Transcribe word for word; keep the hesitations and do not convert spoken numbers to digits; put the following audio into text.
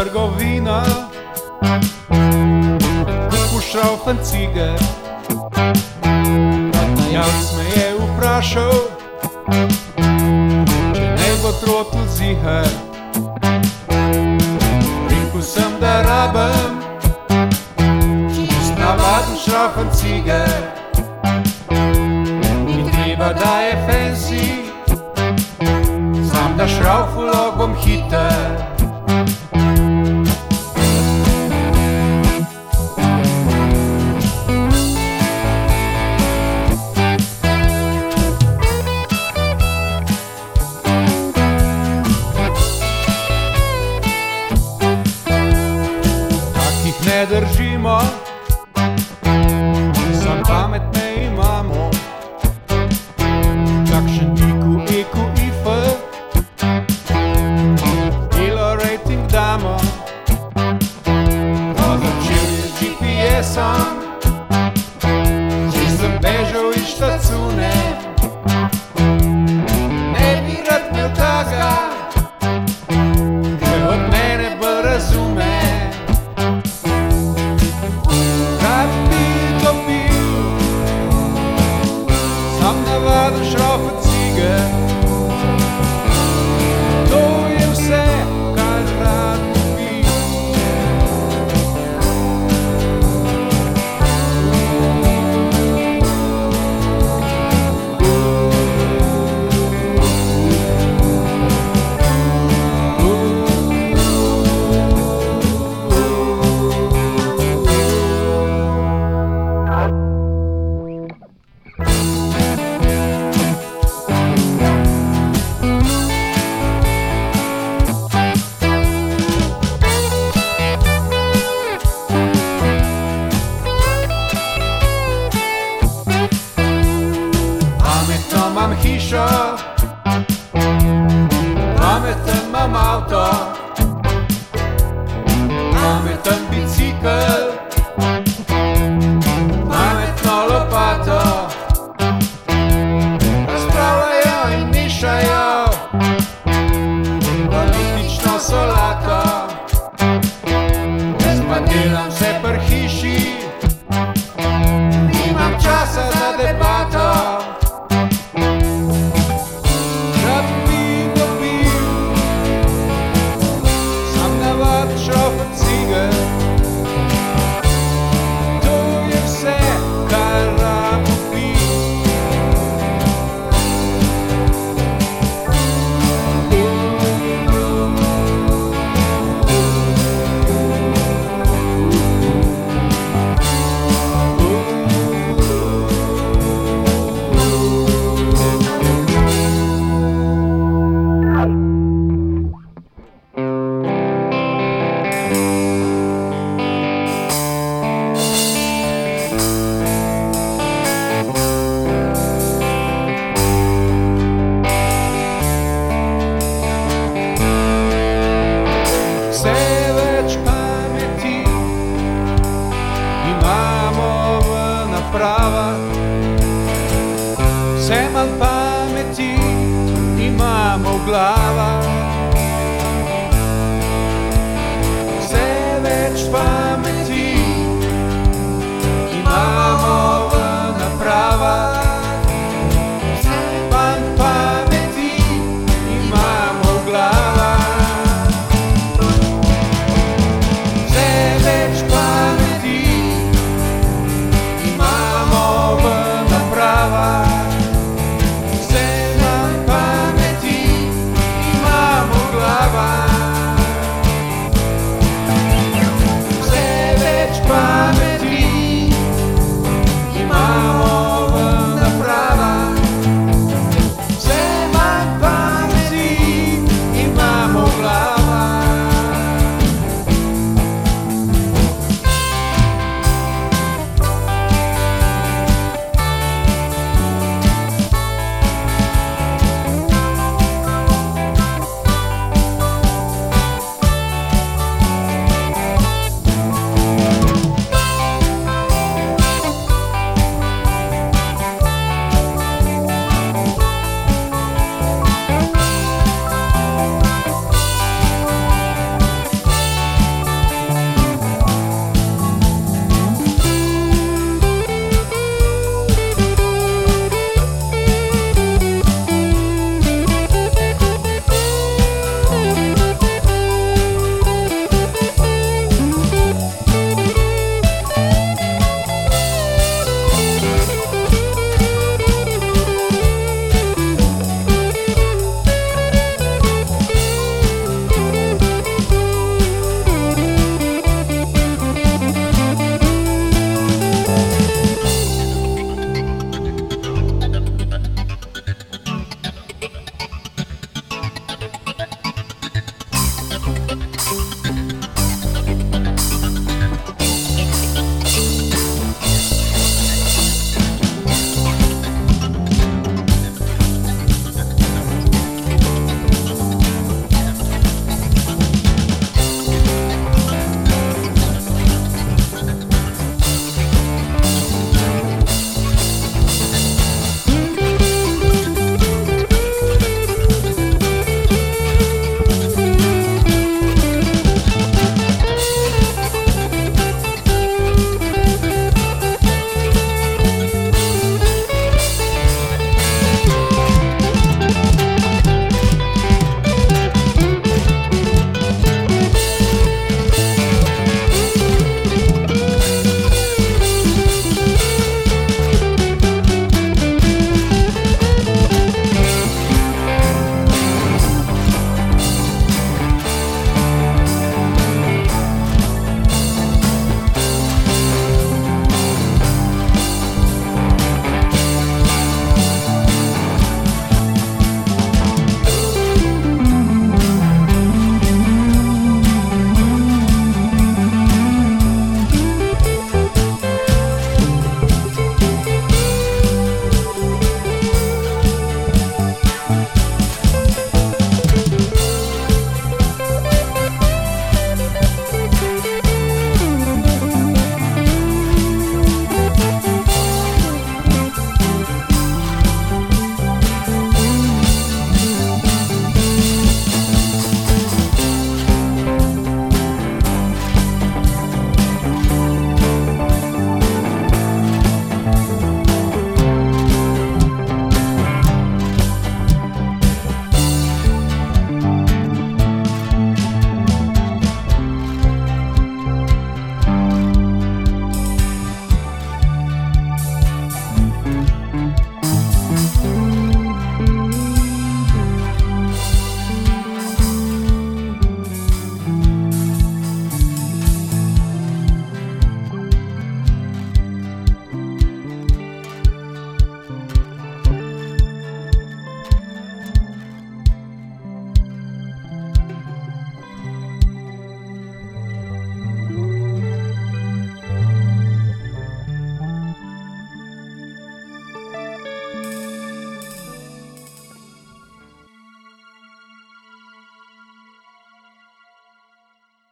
trgovina, kupu šraufen ciger. Nataljalc me je vprašal, če ne bo trotl ziher. Rekel sem, da rabem čist navaden šraufen ciger. Ni treba, da je fancy, znam, da šraufulog bom hiter. Takih ne držimo, sam pametne imamo. Takšen I Q, I Q, I F, ilo rating damo. Pa začel je z G P S-om, če sem bežal iz štacune. Ne bi rad imel taka, ker od mene bolj razume. Rad bi dobil sam navaden šraufen ciger. To je vse, kar rad bi. Pametno imam hišo, pameten imam avto, pameten bicikel, pametno lopato. Razpravljajo in mešajo politično solato. Jaz pa delam se pri hiši, nimam časa za debato. Rad bi dobil sam navaden šraufen ciger. To je vse, kar rad bi. Vse več pameti imamo v napravah, vse manj pameti imamo v glavi.